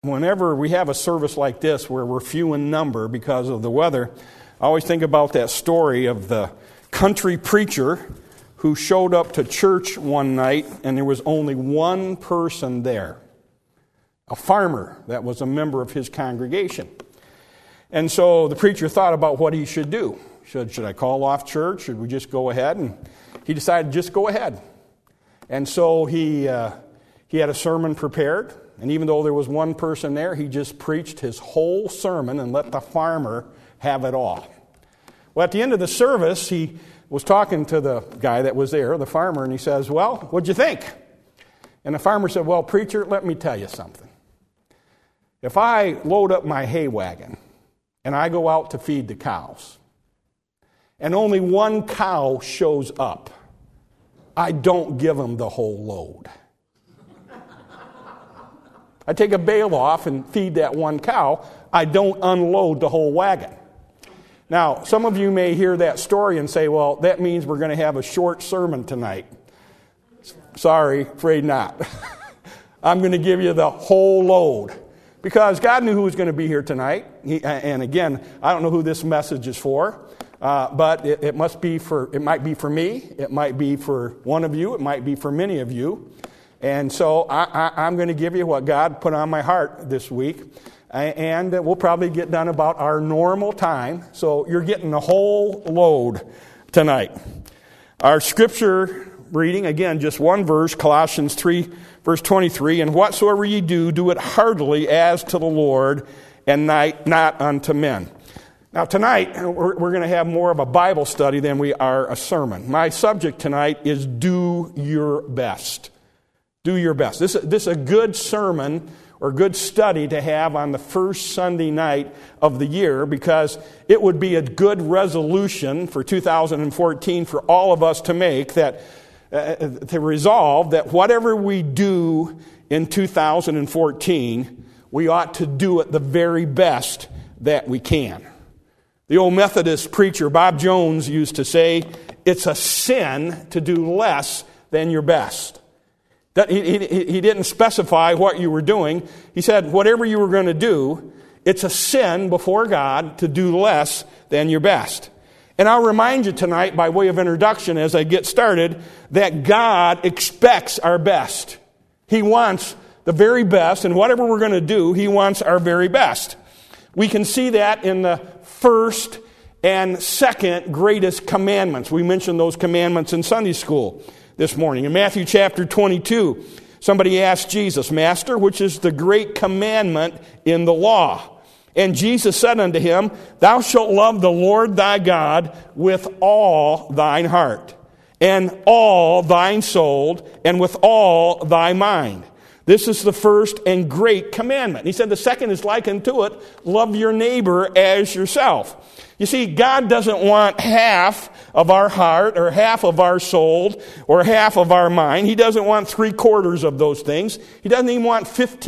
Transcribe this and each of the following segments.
whenever we have a service like this where we're few in number because of the weather, I always think about that story of the country preacher who showed up to church one night and there was only one person there, a farmer that was a member of his congregation. And so the preacher thought about what he should do. Should I call off church? Should we just go ahead? And he decided just go ahead. And so he had a sermon prepared. And even though there was one person there, he just preached his whole sermon and let the farmer have it all. Well, at the end of the service, he was talking to the guy that was there, the farmer, and he says, well, what'd you think? And the farmer said, well, preacher, let me tell you something. If I load up my hay wagon and I go out to feed the cows, and only one cow shows up, I don't give them the whole load. I take a bale off and feed that one cow. I don't unload the whole wagon. Now, some of you may hear that story and say, well, that means we're going to have a short sermon tonight. Sorry, afraid not. I'm going to give you the whole load. Because God knew who was going to be here tonight. And again, I don't know who this message is for. But it might be for me. It might be for one of you. It might be for many of you. And so I'm going to give you what God put on my heart this week. And we'll probably get done about our normal time. So you're getting the whole load tonight. Our scripture reading, again, just one verse, Colossians 3, verse 23. And whatsoever ye do, do it heartily as to the Lord and not unto men. Now tonight, we're going to have more of a Bible study than we are a sermon. My subject tonight is do your best. Do your best. This is a good sermon or good study to have on the first Sunday night of the year, because it would be a good resolution for 2014 for all of us to make, that to resolve that whatever we do in 2014, we ought to do it the very best that we can. The old Methodist preacher Bob Jones used to say, it's a sin to do less than your best. He didn't specify what you were doing. He said, whatever you were going to do, it's a sin before God to do less than your best. And I'll remind you tonight, by way of introduction as I get started, that God expects our best. He wants the very best, and whatever we're going to do, He wants our very best. We can see that in the first and second greatest commandments. We mentioned those commandments in Sunday school this morning. In Matthew chapter 22, somebody asked Jesus, Master, which is the great commandment in the law? And Jesus said unto him, Thou shalt love the Lord thy God with all thine heart, and all thine soul, and with all thy mind. This is the first and great commandment. He said the second is like unto it, love your neighbor as yourself. You see, God doesn't want half of our heart or half of our soul or half of our mind. He doesn't want 3/4 of those things. He doesn't even want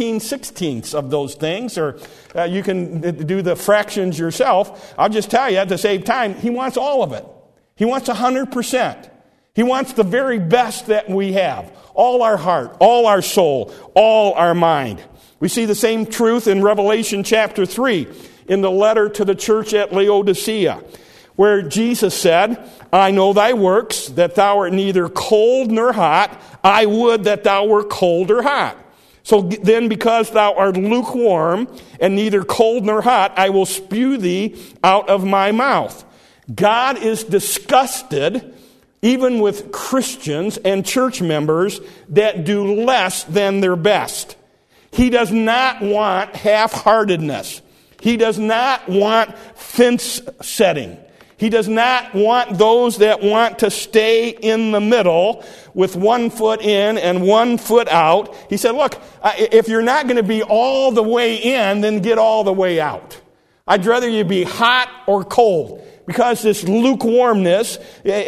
15/16 of those things, or you can do the fractions yourself. I'll just tell you, at the same time, He wants all of it. He wants 100%. He wants the very best that we have. All our heart, all our soul, all our mind. We see the same truth in Revelation chapter 3, in the letter to the church at Laodicea, where Jesus said, I know thy works, that thou art neither cold nor hot. I would that thou were cold or hot. So then, because thou art lukewarm and neither cold nor hot, I will spew thee out of my mouth. God is disgusted even with Christians and church members that do less than their best. He does not want half-heartedness. He does not want fence setting. He does not want those that want to stay in the middle with 1 foot in and 1 foot out. He said, look, if you're not going to be all the way in, then get all the way out. I'd rather you be hot or cold. Because this lukewarmness,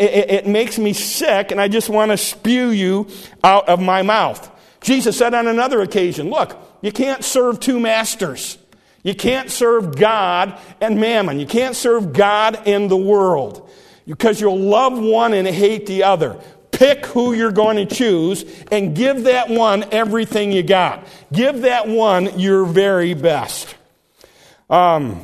it makes me sick, and I just want to spew you out of my mouth. Jesus said on another occasion, look, you can't serve two masters. You can't serve God and mammon. You can't serve God and the world, because you'll love one and hate the other. Pick who you're going to choose and give that one everything you got. Give that one your very best. And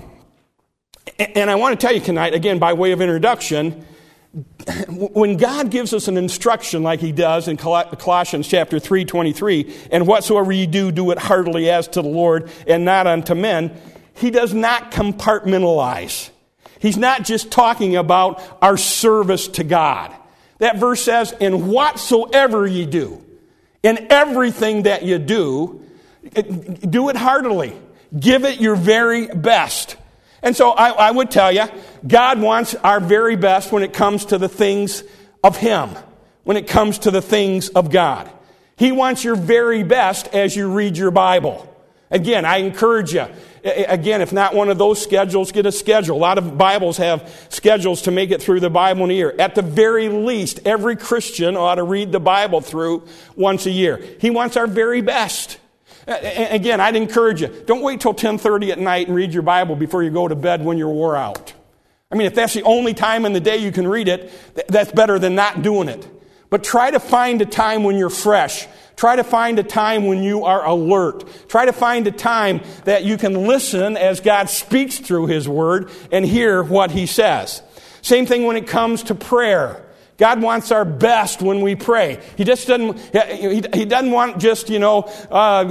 I want to tell you tonight, again, by way of introduction, when God gives us an instruction like he does in Colossians chapter 3:23, and whatsoever ye do, do it heartily as to the Lord and not unto men, he does not compartmentalize. He's not just talking about our service to God. That verse says, and whatsoever ye do, in everything that you do it heartily. Give it your very best. And so I would tell you, God wants our very best when it comes to the things of him, when it comes to the things of God. He wants your very best as you read your Bible. Again, I encourage you. Again, if not one of those schedules, get a schedule. A lot of Bibles have schedules to make it through the Bible in a year. At the very least, every Christian ought to read the Bible through once a year. He wants our very best. Again, I'd encourage you, don't wait till 10:30 at night and read your Bible before you go to bed when you're wore out. I mean, if that's the only time in the day you can read it, that's better than not doing it. But try to find a time when you're fresh. Try to find a time when you are alert. Try to find a time that you can listen as God speaks through his word and hear what he says. Same thing when it comes to prayer. God wants our best when we pray. He just doesn't. He doesn't want just God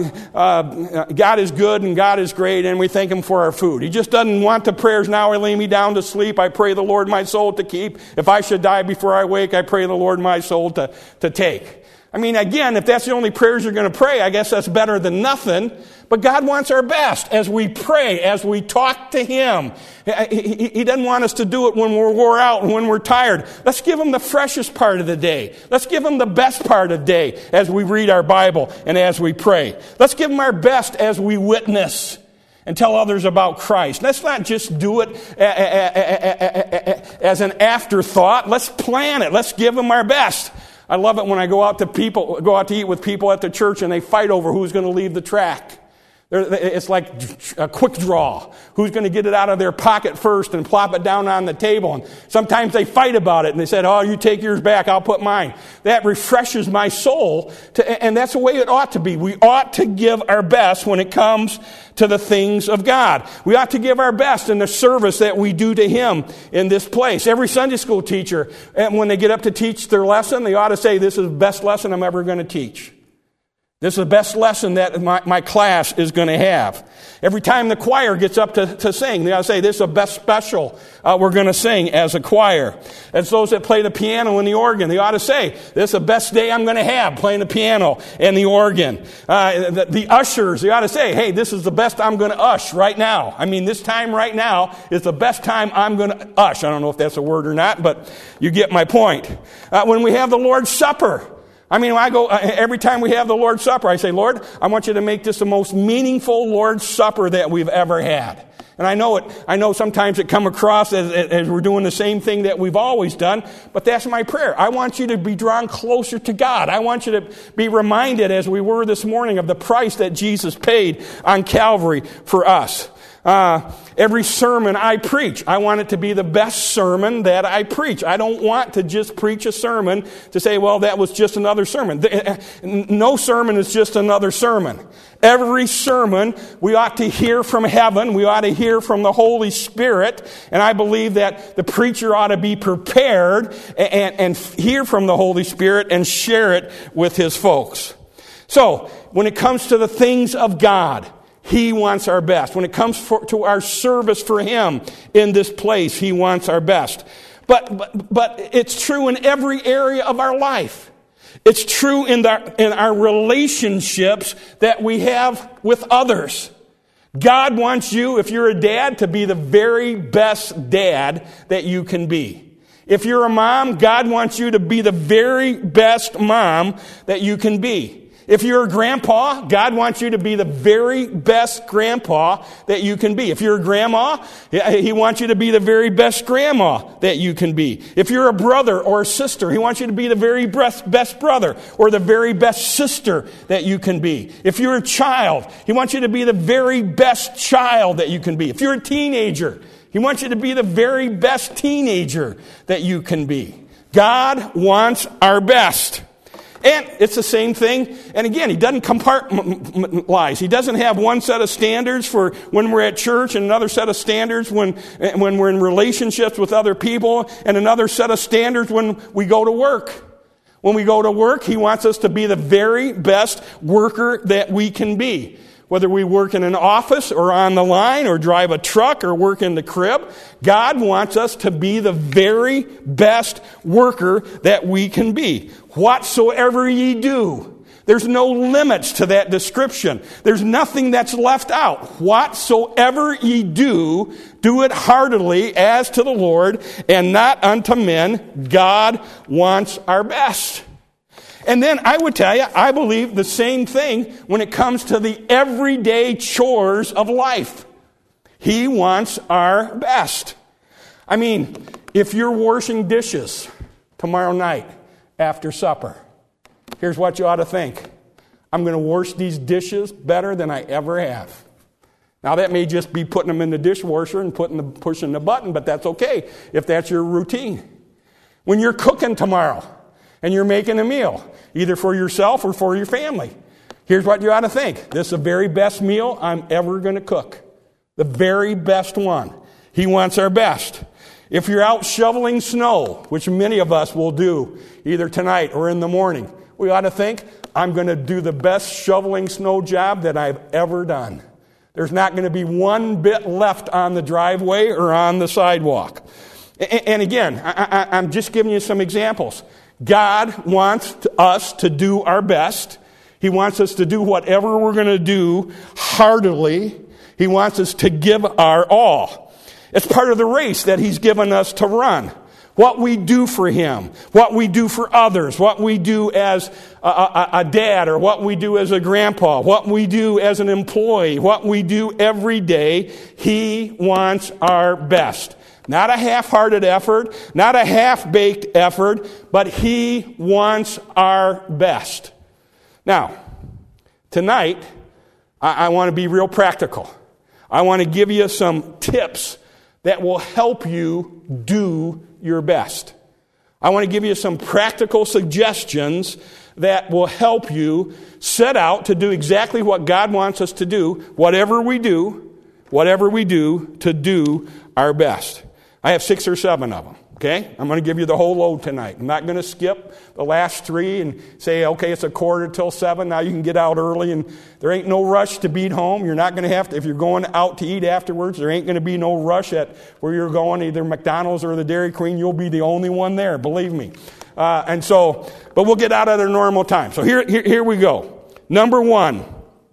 is good and God is great and we thank him for our food. He just doesn't want the prayers. Now I lay me down to sleep. I pray the Lord my soul to keep. If I should die before I wake, I pray the Lord my soul to take. I mean, again, if that's the only prayers you're going to pray, I guess that's better than nothing. But God wants our best as we pray, as we talk to him. He doesn't want us to do it when we're wore out and when we're tired. Let's give him the freshest part of the day. Let's give him the best part of the day as we read our Bible and as we pray. Let's give him our best as we witness and tell others about Christ. Let's not just do it as an afterthought. Let's plan it. Let's give him our best. I love it when I go out to eat with people at the church and they fight over who's going to leave the track. It's like a quick draw. Who's going to get it out of their pocket first and plop it down on the table? And sometimes they fight about it and they said, oh, you take yours back, I'll put mine. That refreshes my soul, and that's the way it ought to be. We ought to give our best when it comes to the things of God. We ought to give our best in the service that we do to him in this place. Every Sunday school teacher, when they get up to teach their lesson, they ought to say, this is the best lesson I'm ever going to teach. This is the best lesson that my class is going to have. Every time the choir gets up to sing, they ought to say, this is the best special we're going to sing as a choir. As those that play the piano and the organ, they ought to say, this is the best day I'm going to have playing the piano and the organ. The ushers, they ought to say, hey, this is the best I'm going to ush right now. I mean, this time right now is the best time I'm going to ush. I don't know if that's a word or not, but you get my point. When we have the Lord's Supper, I mean, every time we have the Lord's Supper, I say, Lord, I want you to make this the most meaningful Lord's Supper that we've ever had. And I know sometimes it come across as we're doing the same thing that we've always done, but that's my prayer. I want you to be drawn closer to God. I want you to be reminded, as we were this morning, of the price that Jesus paid on Calvary for us. Every sermon I preach, I want it to be the best sermon that I preach. I don't want to just preach a sermon to say, well, that was just another sermon. No sermon is just another sermon. Every sermon, we ought to hear from heaven. We ought to hear from the Holy Spirit. And I believe that the preacher ought to be prepared and hear from the Holy Spirit and share it with his folks. So, when it comes to the things of God, he wants our best. When it comes to our service for him in this place, he wants our best. But it's true in every area of our life. It's true in our relationships that we have with others. God wants you, if you're a dad, to be the very best dad that you can be. If you're a mom, God wants you to be the very best mom that you can be. If you're a grandpa, God wants you to be the very best grandpa that you can be. If you're a grandma, he wants you to be the very best grandma that you can be. If you're a brother or a sister, he wants you to be the very best brother or the very best sister that you can be. If you're a child, he wants you to be the very best child that you can be. If you're a teenager, he wants you to be the very best teenager that you can be. God wants our best. And it's the same thing. And again, he doesn't compartmentalize. He doesn't have one set of standards for when we're at church and another set of standards when we're in relationships with other people and another set of standards when we go to work. When we go to work, he wants us to be the very best worker that we can be. Whether we work in an office or on the line or drive a truck or work in the crib, God wants us to be the very best worker that we can be. Whatsoever ye do. There's no limits to that description. There's nothing that's left out. Whatsoever ye do, do it heartily as to the Lord and not unto men. God wants our best. And then I would tell you, I believe the same thing when it comes to the everyday chores of life. He wants our best. I mean, if you're washing dishes tomorrow night after supper, here's what you ought to think. I'm going to wash these dishes better than I ever have. Now, that may just be putting them in the dishwasher and pushing the button, but that's okay if that's your routine. When you're cooking tomorrow, and you're making a meal, either for yourself or for your family, here's what you ought to think. This is the very best meal I'm ever going to cook. The very best one. He wants our best. If you're out shoveling snow, which many of us will do, either tonight or in the morning, we ought to think, I'm going to do the best shoveling snow job that I've ever done. There's not going to be one bit left on the driveway or on the sidewalk. And again, I'm just giving you some examples. God wants us to do our best. He wants us to do whatever we're going to do heartily. He wants us to give our all. It's part of the race that He's given us to run. What we do for Him, what we do for others, what we do as a dad or what we do as a grandpa, what we do as an employee, what we do every day. He wants our best. Not a half-hearted effort, not a half-baked effort, but He wants our best. Now, tonight, I want to be real practical. I want to give you some tips that will help you do your best. I want to give you some practical suggestions that will help you set out to do exactly what God wants us to do, whatever we do to do our best. I have 6 or 7 of them, okay? I'm going to give you the whole load tonight. I'm not going to skip the last 3 and say, okay, it's 6:45, now you can get out early, and there ain't no rush to beat home. You're not going to have to, if you're going out to eat afterwards, there ain't going to be no rush at where you're going, either McDonald's or the Dairy Queen. You'll be the only one there, believe me. But we'll get out at a normal time. So here we go. Number 1,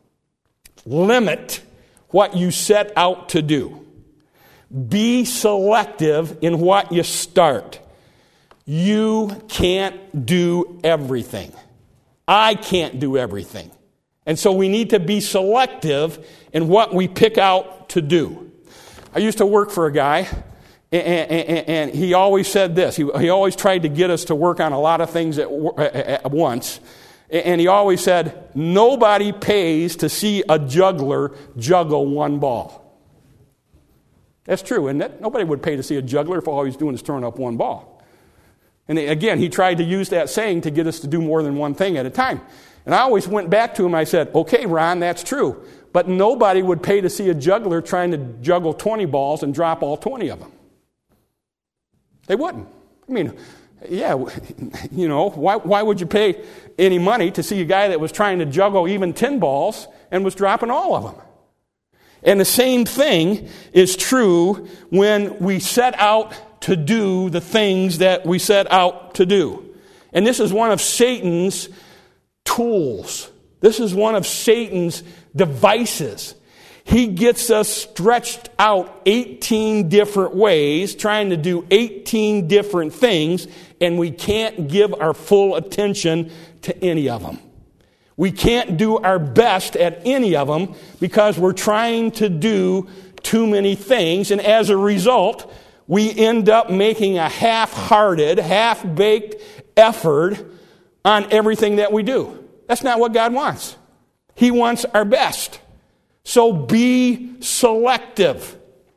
limit what you set out to do. Be selective in what you start. You can't do everything. I can't do everything. And so we need to be selective in what we pick out to do. I used to work for a guy, and he always said this. He always tried to get us to work on a lot of things at once. And he always said, nobody pays to see a juggler juggle one ball. That's true, isn't it? Nobody would pay to see a juggler if all he's doing is throwing up one ball. And again, he tried to use that saying to get us to do more than one thing at a time. And I always went back to him, I said, okay, Ron, that's true. But nobody would pay to see a juggler trying to juggle 20 balls and drop all 20 of them. They wouldn't. I mean, yeah, why would you pay any money to see a guy that was trying to juggle even 10 balls and was dropping all of them? And the same thing is true when we set out to do the things that we set out to do. And this is one of Satan's tools. This is one of Satan's devices. He gets us stretched out 18 different ways, trying to do 18 different things, and we can't give our full attention to any of them. We can't do our best at any of them because we're trying to do too many things. And as a result, we end up making a half-hearted, half-baked effort on everything that we do. That's not what God wants. He wants our best. So be selective.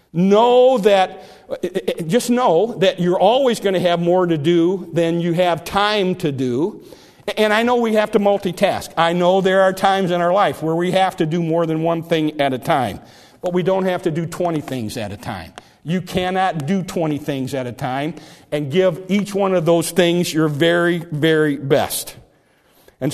Just know that you're always going to have more to do than you have time to do. And I know we have to multitask. I know there are times in our life where we have to do more than one thing at a time. But we don't have to do 20 things at a time. You cannot do 20 things at a time and give each one of those things your very, very best. And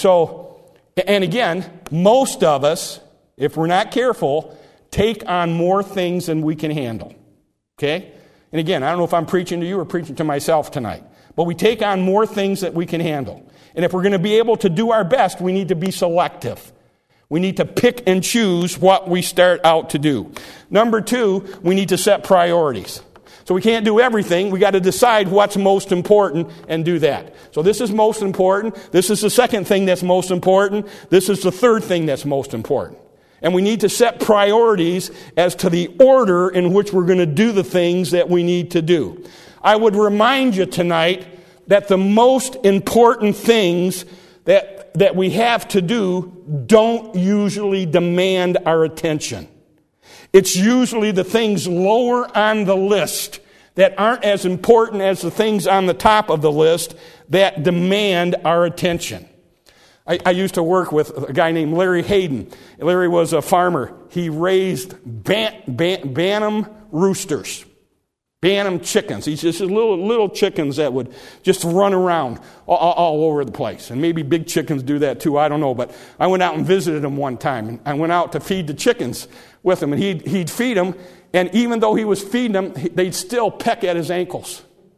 again, most of us, if we're not careful, take on more things than we can handle. Okay? And again, I don't know if I'm preaching to you or preaching to myself tonight. But we take on more things that we can handle. And if we're going to be able to do our best, we need to be selective. We need to pick and choose what we start out to do. Number 2, we need to set priorities. So we can't do everything. We got to decide what's most important and do that. So this is most important. This is the second thing that's most important. This is the third thing that's most important. And we need to set priorities as to the order in which we're going to do the things that we need to do. I would remind you tonight that the most important things that we have to do don't usually demand our attention. It's usually the things lower on the list that aren't as important as the things on the top of the list that demand our attention. I used to work with a guy named Larry Hayden. Larry was a farmer. He raised Bantam roosters. Bantam chickens. He's just little chickens that would just run around all over the place. And maybe big chickens do that too, I don't know. But I went out and visited him one time. And I went out to feed the chickens with him. And he'd feed them. And even though he was feeding them, they'd still peck at his ankles.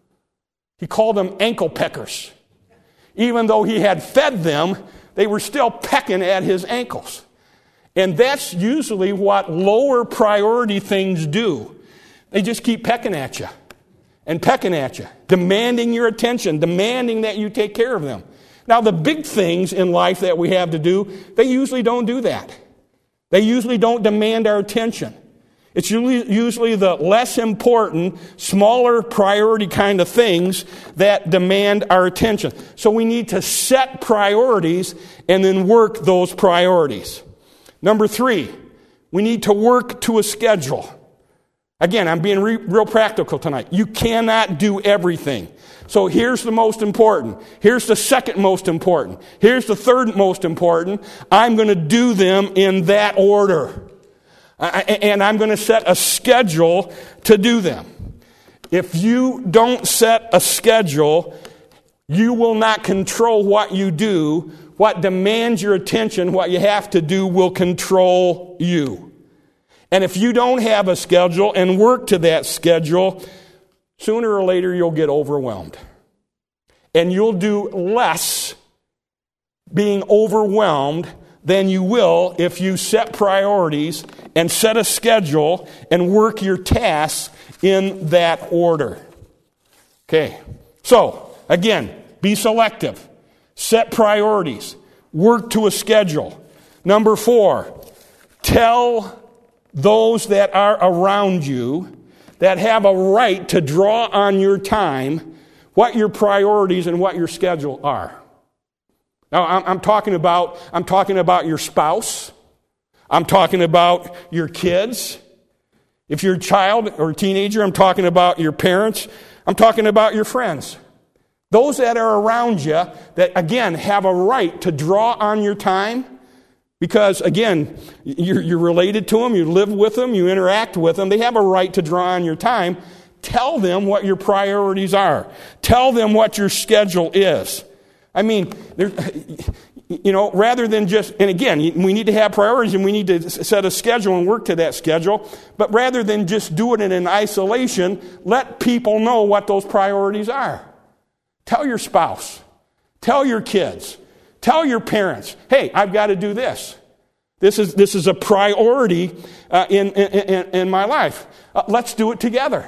He called them ankle peckers. Even though he had fed them, they were still pecking at his ankles. And that's usually what lower priority things do. They just keep pecking at you and pecking at you, demanding your attention, demanding that you take care of them. Now, the big things in life that we have to do, they usually don't do that. They usually don't demand our attention. It's usually the less important, smaller priority kind of things that demand our attention. So we need to set priorities and then work those priorities. Number 3, we need to work to a schedule. Again, I'm being real practical tonight. You cannot do everything. So here's the most important. Here's the second most important. Here's the third most important. I'm going to do them in that order. And I'm going to set a schedule to do them. If you don't set a schedule, you will not control what you do. What demands your attention, what you have to do, will control you. And if you don't have a schedule and work to that schedule, sooner or later you'll get overwhelmed. And you'll do less being overwhelmed than you will if you set priorities and set a schedule and work your tasks in that order. Okay, so again, be selective. Set priorities. Work to a schedule. Number 4, tell those that are around you that have a right to draw on your time what your priorities and what your schedule are. Now, I'm talking about your spouse. I'm talking about your kids. If you're a child or a teenager, I'm talking about your parents. I'm talking about your friends. Those that are around you that, again, have a right to draw on your time because, again, you're related to them, you live with them, you interact with them. They have a right to draw on your time. Tell them what your priorities are. Tell them what your schedule is. I mean, rather than just, and again, we need to have priorities and we need to set a schedule and work to that schedule, but rather than just do it in isolation, let people know what those priorities are. Tell your spouse. Tell your kids. Tell your parents, hey, I've got to do this. This is a priority in my life. Let's do it together.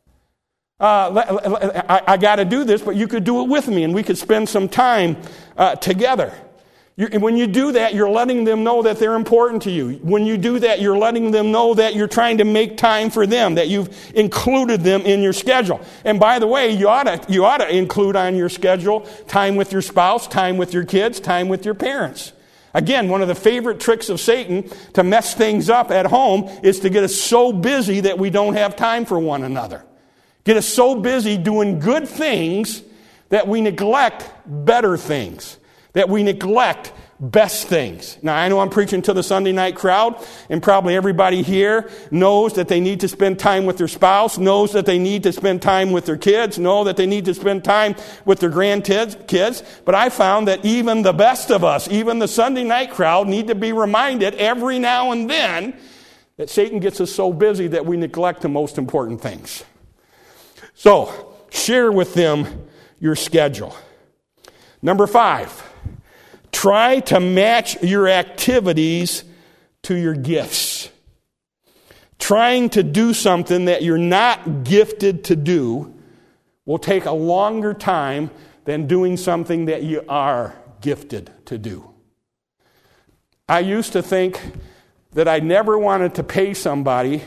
I got to do this, but you could do it with me, and we could spend some time together. When you do that, you're letting them know that they're important to you. When you do that, you're letting them know that you're trying to make time for them, that you've included them in your schedule. And by the way, you ought to include on your schedule time with your spouse, time with your kids, time with your parents. Again, one of the favorite tricks of Satan to mess things up at home is to get us so busy that we don't have time for one another. Get us so busy doing good things that we neglect better things, that we neglect best things. Now, I know I'm preaching to the Sunday night crowd, and probably everybody here knows that they need to spend time with their spouse, knows that they need to spend time with their kids, know that they need to spend time with their grandkids. But I found that even the best of us, even the Sunday night crowd, need to be reminded every now and then that Satan gets us so busy that we neglect the most important things. So, share with them your schedule. Number 5. Try to match your activities to your gifts. Trying to do something that you're not gifted to do will take a longer time than doing something that you are gifted to do. I used to think that I never wanted to pay somebody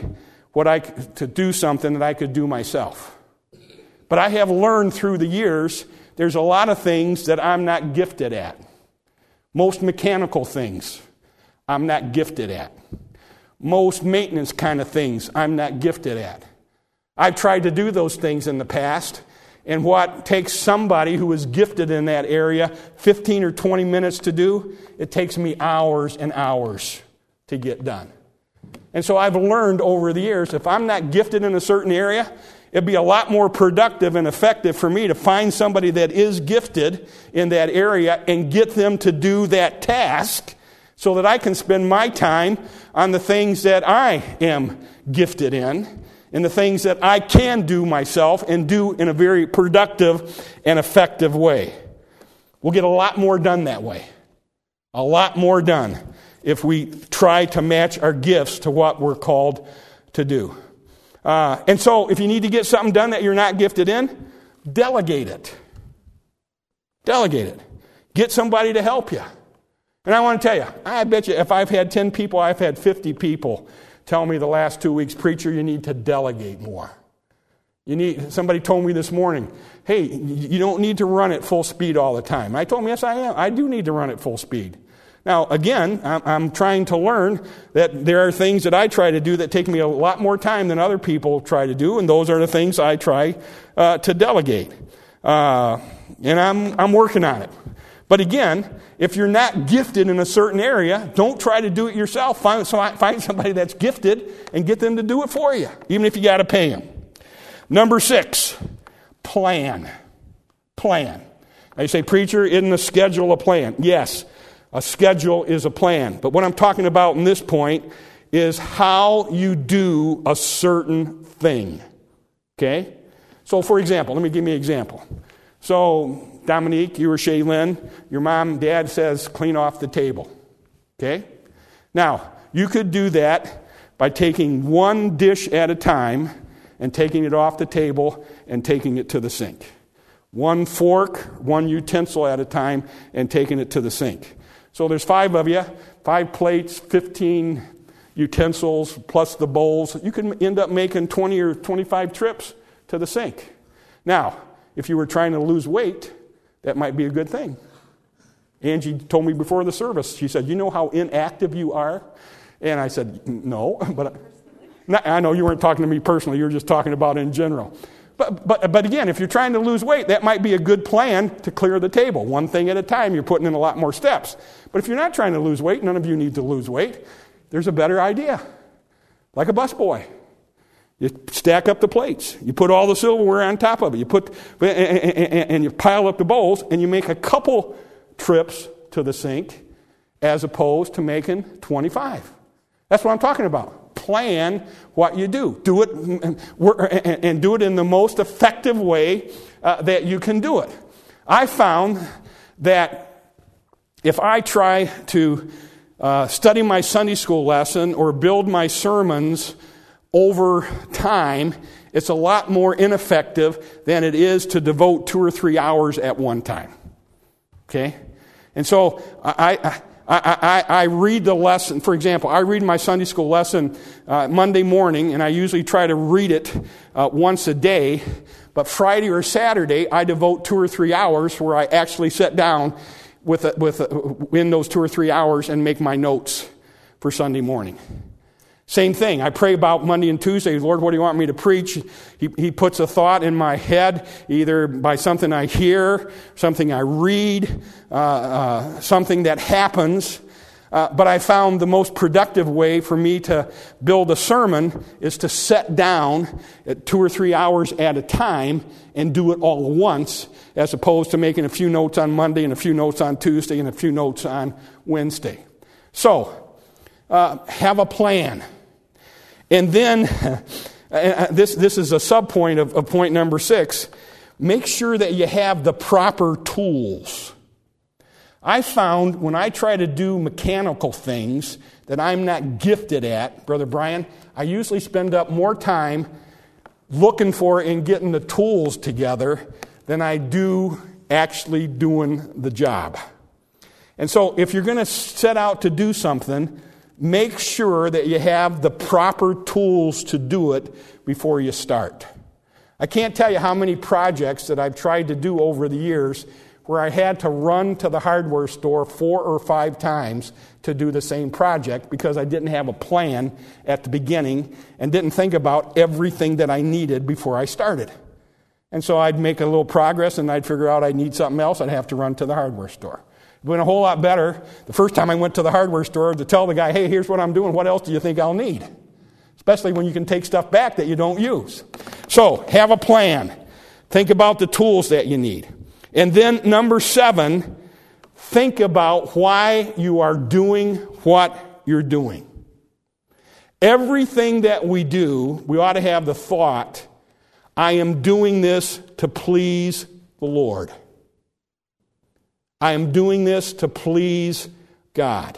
to do something that I could do myself. But I have learned through the years there's a lot of things that I'm not gifted at. Most mechanical things, I'm not gifted at. Most maintenance kind of things, I'm not gifted at. I've tried to do those things in the past, and what takes somebody who is gifted in that area 15 or 20 minutes to do, it takes me hours and hours to get done. And so I've learned over the years, if I'm not gifted in a certain area, it'd be a lot more productive and effective for me to find somebody that is gifted in that area and get them to do that task so that I can spend my time on the things that I am gifted in and the things that I can do myself and do in a very productive and effective way. We'll get a lot more done that way. A lot more done if we try to match our gifts to what we're called to do. And so if you need to get something done that you're not gifted in, delegate it. Delegate it. Get somebody to help you. And I want to tell you, I bet you if I've had 10 people, I've had 50 people tell me the last 2 weeks, preacher, you need to delegate more. Somebody told me this morning, hey, you don't need to run at full speed all the time. I told them, yes, I am. I do need to run at full speed. Now, again, I'm trying to learn that there are things that I try to do that take me a lot more time than other people try to do, and those are the things I try to delegate. And I'm working on it. But again, if you're not gifted in a certain area, don't try to do it yourself. Find somebody that's gifted and get them to do it for you, even if you got to pay them. Number 6, plan. Plan. Now you say, preacher, isn't a schedule a plan? Yes. A schedule is a plan. But what I'm talking about in this point is how you do a certain thing. Okay? So, for example, let me give you an example. So, Dominique, you or Shaylin, your mom and dad says, clean off the table. Okay? Now, you could do that by taking one dish at a time and taking it off the table and taking it to the sink. One fork, one utensil at a time and taking it to the sink. So there's 5 of you, 5 plates, 15 utensils, plus the bowls. You can end up making 20 or 25 trips to the sink. Now, if you were trying to lose weight, that might be a good thing. Angie told me before the service, she said, you know how inactive you are? And I said, no. But I know you weren't talking to me personally, you were just talking about in general. But again, if you're trying to lose weight, that might be a good plan to clear the table. One thing at a time, you're putting in a lot more steps. But if you're not trying to lose weight, none of you need to lose weight, there's a better idea. Like a busboy. You stack up the plates. You put all the silverware on top of it. And you pile up the bowls, and you make a couple trips to the sink as opposed to making 25. That's what I'm talking about. Plan what you do. Do it and do it in the most effective way that you can do it. I found that if I try to study my Sunday school lesson or build my sermons over time, it's a lot more ineffective than it is to devote 2 or 3 hours at one time. Okay? And so I read the lesson. For example, I read my Sunday school lesson Monday morning, and I usually try to read it once a day. But Friday or Saturday, I devote 2 or 3 hours where I actually sit down in those 2 or 3 hours and make my notes for Sunday morning. Same thing. I pray about Monday and Tuesday. Lord, what do you want me to preach? He puts a thought in my head, either by something I hear, something I read, something that happens. But I found the most productive way for me to build a sermon is to sit down at 2 or 3 hours at a time and do it all at once, as opposed to making a few notes on Monday and a few notes on Tuesday and a few notes on Wednesday. So, have a plan. And then, this is a subpoint of point number 6, make sure that you have the proper tools. I found when I try to do mechanical things that I'm not gifted at, Brother Brian, I usually spend up more time looking for and getting the tools together than I do actually doing the job. And so if you're going to set out to do something, make sure that you have the proper tools to do it before you start. I can't tell you how many projects that I've tried to do over the years where I had to run to the hardware store 4 or 5 times to do the same project because I didn't have a plan at the beginning and didn't think about everything that I needed before I started. And so I'd make a little progress and I'd figure out I need something else, I'd have to run to the hardware store. It went a whole lot better the first time I went to the hardware store to tell the guy, hey, here's what I'm doing, what else do you think I'll need? Especially when you can take stuff back that you don't use. So, have a plan. Think about the tools that you need. And then number 7, think about why you are doing what you're doing. Everything that we do, we ought to have the thought, I am doing this to please the Lord. I am doing this to please God.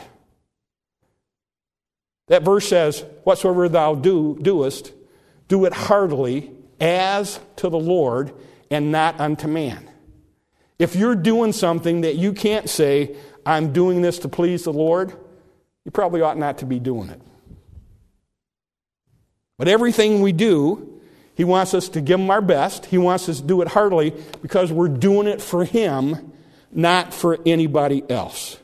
That verse says, whatsoever thou doest, do it heartily as to the Lord and not unto man. If you're doing something that you can't say, I'm doing this to please the Lord, you probably ought not to be doing it. But everything we do, He wants us to give Him our best. He wants us to do it heartily because we're doing it for Him, not for anybody else.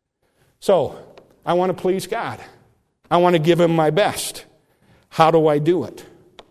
So, I want to please God. I want to give Him my best. How do I do it?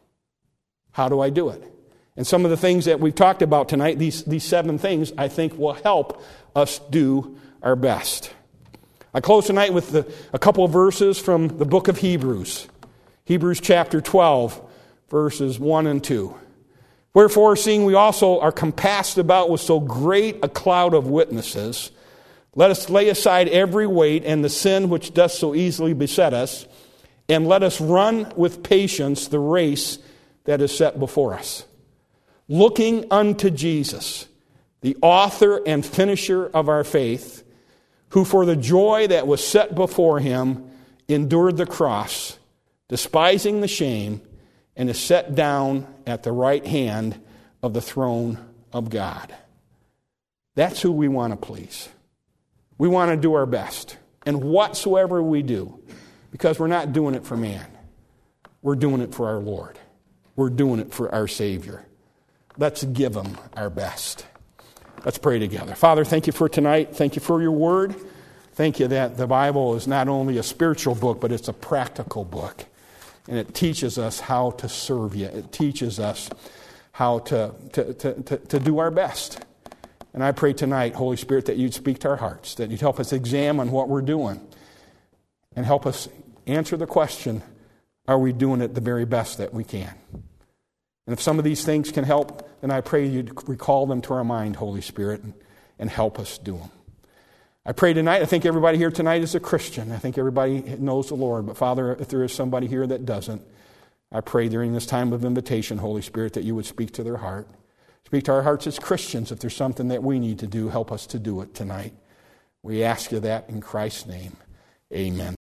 How do I do it? And some of the things that we've talked about tonight, these 7 things, I think will help us do our best. I close tonight with a couple of verses from the book of Hebrews. Hebrews chapter 12, verses 1 and 2. Wherefore, seeing we also are compassed about with so great a cloud of witnesses, let us lay aside every weight and the sin which doth so easily beset us, and let us run with patience the race that is set before us. Looking unto Jesus, the author and finisher of our faith, who for the joy that was set before Him endured the cross, despising the shame, and is set down at the right hand of the throne of God. That's who we want to please. We want to do our best. And whatsoever we do, because we're not doing it for man, we're doing it for our Lord. We're doing it for our Savior. Let's give Him our best. Let's pray together. Father, thank You for tonight. Thank You for Your Word. Thank You that the Bible is not only a spiritual book, but it's a practical book. And it teaches us how to serve You. It teaches us how to do our best. And I pray tonight, Holy Spirit, that You'd speak to our hearts, that You'd help us examine what we're doing, and help us answer the question, are we doing it the very best that we can? And if some of these things can help, then I pray You'd recall them to our mind, Holy Spirit, and help us do them. I pray tonight, I think everybody here tonight is a Christian. I think everybody knows the Lord. But Father, if there is somebody here that doesn't, I pray during this time of invitation, Holy Spirit, that You would speak to their heart. Speak to our hearts as Christians. If there's something that we need to do, help us to do it tonight. We ask You that in Christ's name. Amen.